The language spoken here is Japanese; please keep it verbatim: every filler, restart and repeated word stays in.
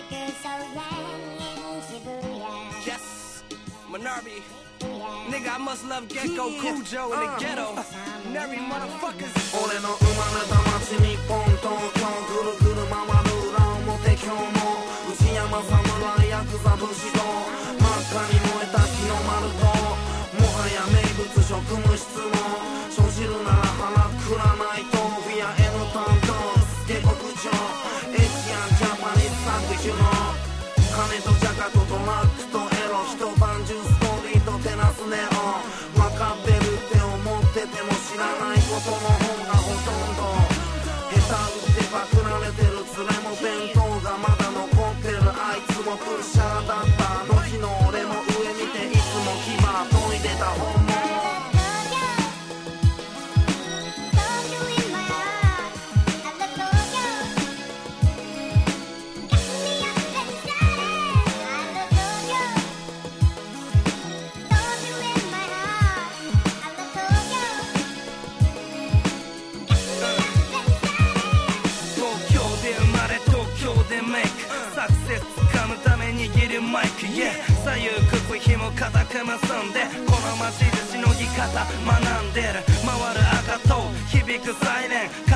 Yes, Minarbi. Nigga, I must love Gecko, Cujo in the ghetto. Nerdy motherfuckers. 俺の生まれた街日本東京ぐるぐる回る裏表今日も内山侍ヤクザ武士道真っ赤に燃えた日の丸ともはや名物職務質問生じるなら腹くらないとビア N 担当下克上エシアンジャパニーズ作品の金とジャカとドラッグとエロ一晩中ストーリーと照らすネオン分かってるって思ってても知らないことの方がほとんど下手打ってパクられてる連れも弁当がまだ残ってるあいつもプッシャーだったあの日の俺も上見ていつも牙研いでた本物サクセス掴むために握るマイク、yeah、左右靴紐固く結んでこの街でしのぎ方学んでる回る赤と響くサイレン